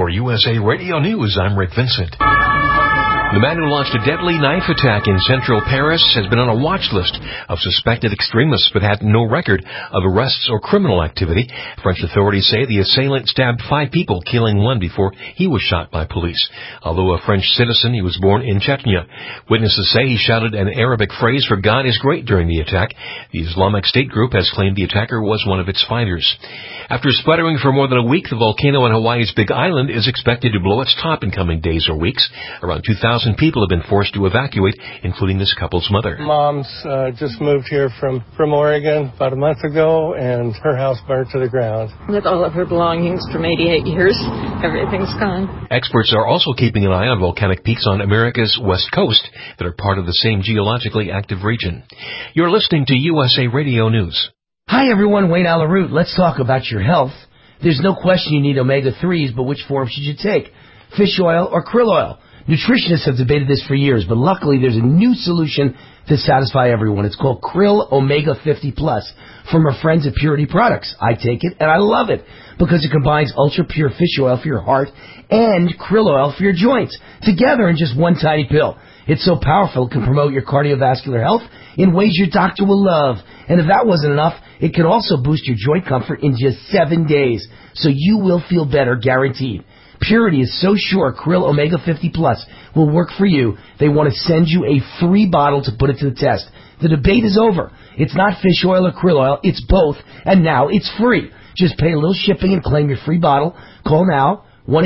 For USA Radio News, I'm Rick Vincent. The man who launched a deadly knife attack in central Paris has been on a watch list of suspected extremists but had no record of arrests or criminal activity. French authorities say the assailant stabbed 5 people, killing 1 before he was shot by police. Although a French citizen, he was born in Chechnya. Witnesses say he shouted an Arabic phrase for God is great during the attack. The Islamic State group has claimed the attacker was one of its fighters. After sputtering for more than a week, the volcano on Hawaii's Big Island is expected to blow its top in coming days or weeks. Around 2,000 people have been forced to evacuate, including this couple's mother. Mom's just moved here from Oregon about a month ago, and her house burned to the ground. With all of her belongings from 88 years, everything's gone. Experts are also keeping an eye on volcanic peaks on America's west coast that are part of the same geologically active region. You're listening to USA Radio News. Hi everyone, Wayne Alaroot. Let's talk about your health. There's no question you need omega-3s, but which form should you take? Fish oil or krill oil? Nutritionists have debated this for years, but luckily there's a new solution to satisfy everyone. It's called Krill Omega 50 Plus from our friends at Purity Products. I take it, and I love it, because it combines ultra-pure fish oil for your heart and krill oil for your joints, together in just one tiny pill. It's so powerful it can promote your cardiovascular health in ways your doctor will love. And if that wasn't enough, it can also boost your joint comfort in just 7 days, so you will feel better, guaranteed. Purity is so sure Krill Omega 50 Plus will work for you, they want to send you a free bottle to put it to the test. The debate is over. It's not fish oil or krill oil, it's both, and now it's free. Just pay a little shipping and claim your free bottle. Call now,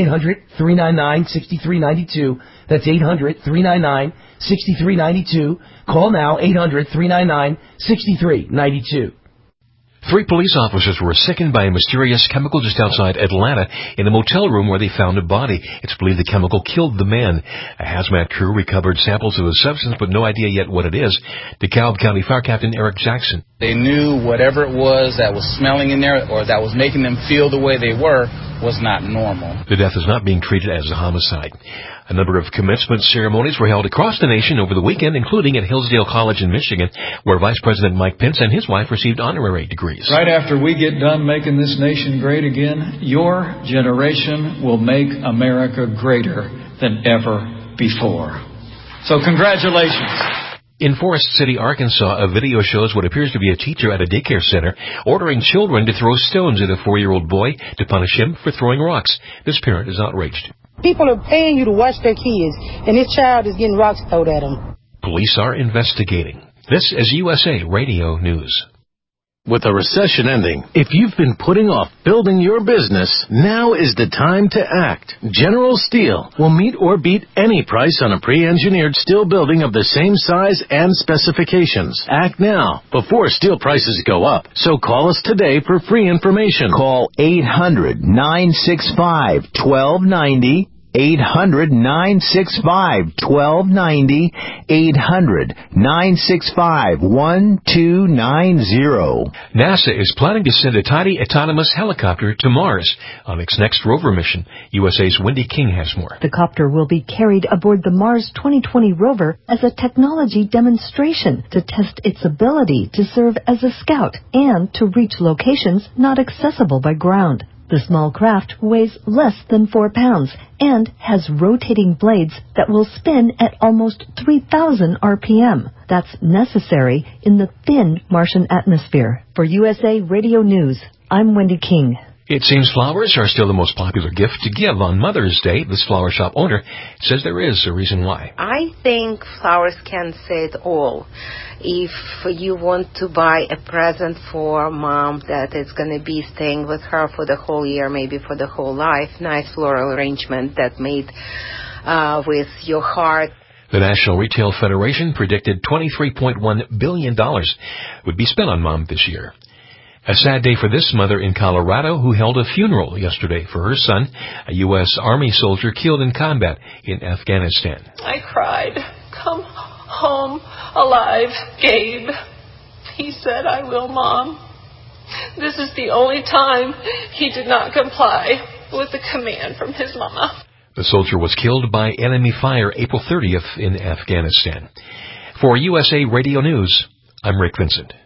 1-800-399-6392. That's 800-399-6392. Call now, 800-399-6392. 3 police officers were sickened by a mysterious chemical just outside Atlanta in a motel room where they found a body. It's believed the chemical killed the man. A hazmat crew recovered samples of the substance, but no idea yet what it is. DeKalb County Fire Captain Eric Jackson. They knew whatever it was that was smelling in there or that was making them feel the way they were was not normal. The death is not being treated as a homicide. A number of commencement ceremonies were held across the nation over the weekend, including at Hillsdale College in Michigan, where Vice President Mike Pence and his wife received honorary degrees. Right after we get done making this nation great again, your generation will make America greater than ever before. So congratulations. In Forest City, Arkansas, a video shows what appears to be a teacher at a daycare center ordering children to throw stones at a 4-year-old boy to punish him for throwing rocks. This parent is outraged. People are paying you to watch their kids, and this child is getting rocks thrown at him. Police are investigating. This is USA Radio News. With the recession ending, if you've been putting off building your business, now is the time to act. General Steel will meet or beat any price on a pre-engineered steel building of the same size and specifications. Act now, before steel prices go up. So call us today for free information. Call 800-965-1290. 800-965-1290, 800-965-1290. NASA is planning to send a tiny autonomous helicopter to Mars on its next rover mission. USA's Wendy King has more. The copter will be carried aboard the Mars 2020 rover as a technology demonstration to test its ability to serve as a scout and to reach locations not accessible by ground. The small craft weighs less than 4 pounds and has rotating blades that will spin at almost 3,000 RPM. That's necessary in the thin Martian atmosphere. For USA Radio News, I'm Wendy King. It seems flowers are still the most popular gift to give on Mother's Day. This flower shop owner says there is a reason why. I think flowers can say it all. If you want to buy a present for mom that is going to be staying with her for the whole year, maybe for the whole life, nice floral arrangement that made with your heart. The National Retail Federation predicted $23.1 billion would be spent on mom this year. A sad day for this mother in Colorado who held a funeral yesterday for her son, a U.S. Army soldier killed in combat in Afghanistan. I cried. Come home alive, Gabe. He said, I will, Mom. This is the only time he did not comply with the command from his mama. The soldier was killed by enemy fire April 30th in Afghanistan. For USA Radio News, I'm Rick Vincent.